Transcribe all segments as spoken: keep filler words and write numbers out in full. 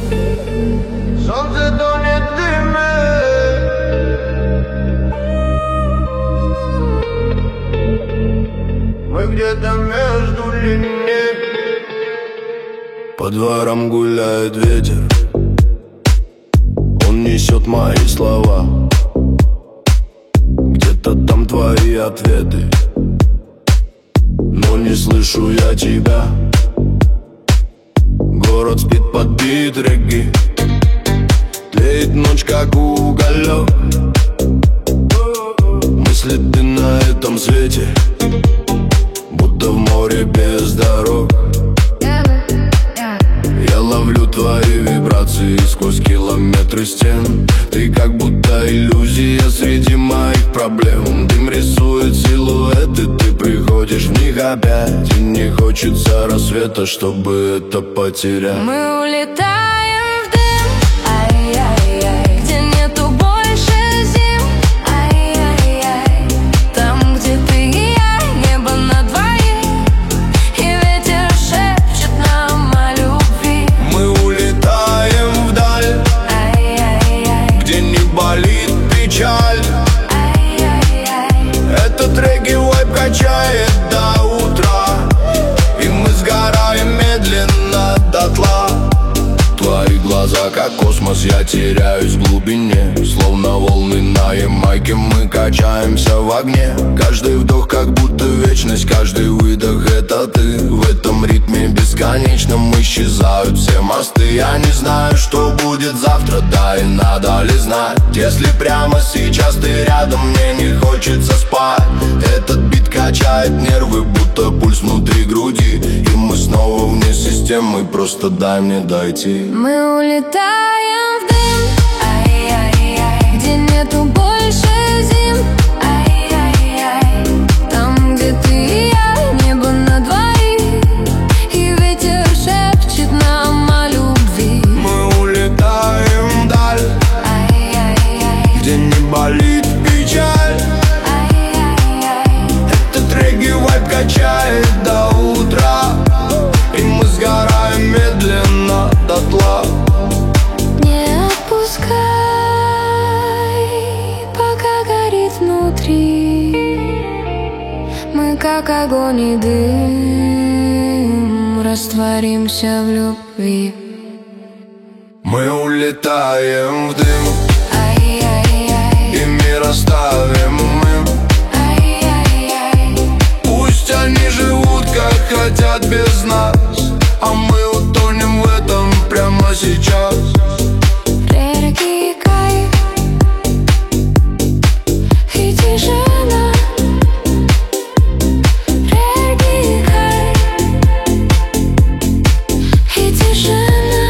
Солнце тонет в дыме. Мы где-то между линий. По дворам гуляет ветер, он несет мои слова. Где-то там твои ответы, но не слышу я тебя. Город спит под бит регги, тлеет ночь, как уголек. Мысли ты на этом свете, будто в море без дорог. Я ловлю твои вибрации сквозь километры стен. Ты как будто иллюзия среди моих проблем. Дым рисует силуэты, ты приходишь в них опять. И не хочется рассвета, чтобы это потерять. Мы улетаем в дым, ай-яй-яй, где нету больше зим, ай-яй-яй. Там, где ты и я, небо на двоих, и ветер шепчет нам о любви. Мы улетаем вдаль, Ай-яй-яй, где не болит печаль. ай-яй-яй, Этот регги-вайб качает до утра, и мы сгораем медленно дотла. Твои глаза как космос, я теряюсь в глубине. Словно волны на Ямайке, мы качаемся в огне. Каждый вдох как будто вечность, каждый выдох это ты. В этом ритме бесконечном исчезают все мосты. Я не знаю, что будет завтра, да и надо ли знать. Если прямо сейчас ты рядом, мне не хочется спать. Этот бит качает нервы, будто пульс внутри груди. И мы снова вне системы, просто дай мне дойти. мы улетаем в дым, ай-яй-яй, где нету больше зим, ай-яй-яй. Там, где ты и я, небо на двоих, и ветер шепчет нам о любви. Мы улетаем вдаль, Ай-яй-яй, где не болит печаль. ай-яй-яй, Этот регги-вайб качает до утра, и мы сгораем медленно дотла. не отпускай, пока горит внутри. Мы как огонь и дым, растворимся в любви. Мы улетаем в дым, Ай-яй-яй, и мир оставим мы. ай-яй-яй, Пусть они живут как хотят без нас, а мы утонем в этом прямо сейчас. регги кайф и тишина. Регги кайф и тишина.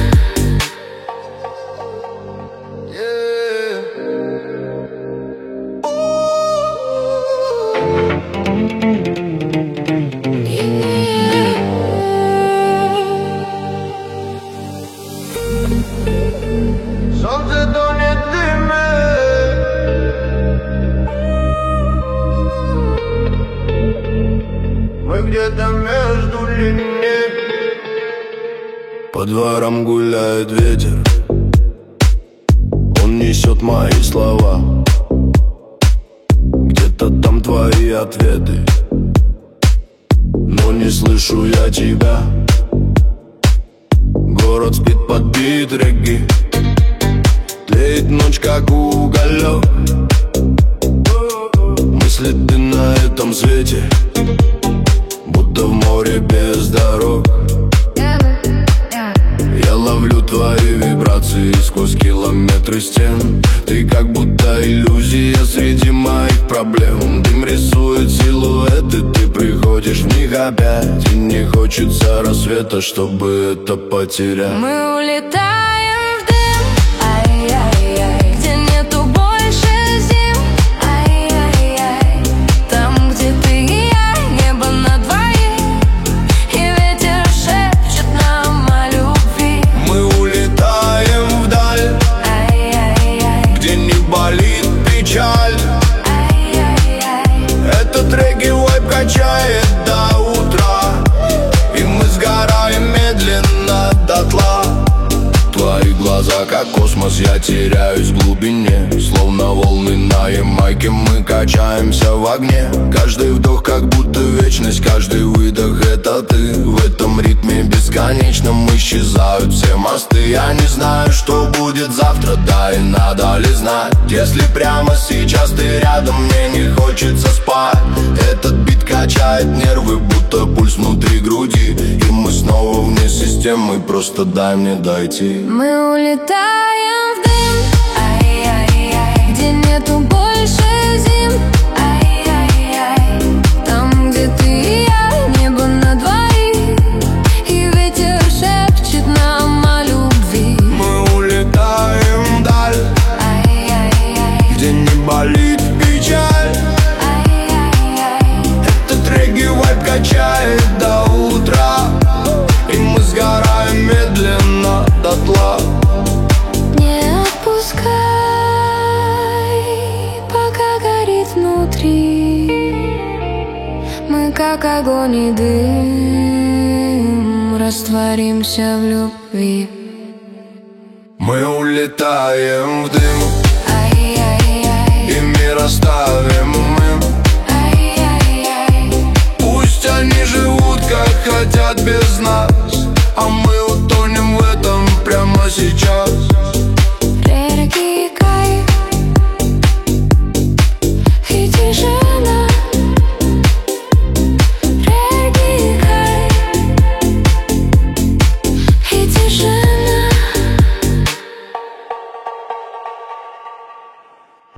Солнце тонет в дыме. Мы где-то между линий. По дворам гуляет ветер, он несет мои слова. Где-то там твои ответы, но не слышу я тебя. Город спит под бит регги, тлеет ночь, как уголек. Мысли ты на этом свете, будто в море без дорог. Я ловлю твои вибрации сквозь километры стен. Ты как будто иллюзия среди моих проблем. Дым рисует силуэты, ты приходишь в них опять. И не хочется рассвета, чтобы это потерять. Мы улетаем в дым, ай-яй-яй, где нету больше зим, ай-яй-яй. Там, где ты и я, небо на двоих, и ветер шепчет нам о любви. Мы улетаем вдаль, Ай-яй-яй, где не болит печаль. ай-яй-яй, Этот регги-вайб качает до утра, и мы сгораем медленно дотла. глаза, как космос, я теряюсь в глубине. Словно волны на Ямайке, мы качаемся в огне. Каждый вдох как будто вечность, каждый выдох это ты. В этом ритме бесконечном исчезают все мосты. Я не знаю, что будет завтра, да и надо ли знать. Если прямо сейчас ты рядом, мне не хочется спать. Этот бит качает нервы, будто пульс внутри груди. И мы снова вне системы, просто дай мне дойти. Мы улетаем в дым, ай-яй-яй, где нету больше зим, ай-яй-яй. Там, где ты и я, небо на двоих, и ветер шепчет нам о любви. Мы улетаем вдаль, Ай-яй-яй, где не болит печаль. ай-яй-яй. Этот регги-вайб качает до утра, и мы сгораем медленно дотла. Не отпускай, пока горит внутри. Мы как огонь и дым, растворимся в любви. Мы улетаем в дым, Ай-яй-яй, и мир оставим им. ай-яй-яй. Пусть они живут как хотят без нас, а мы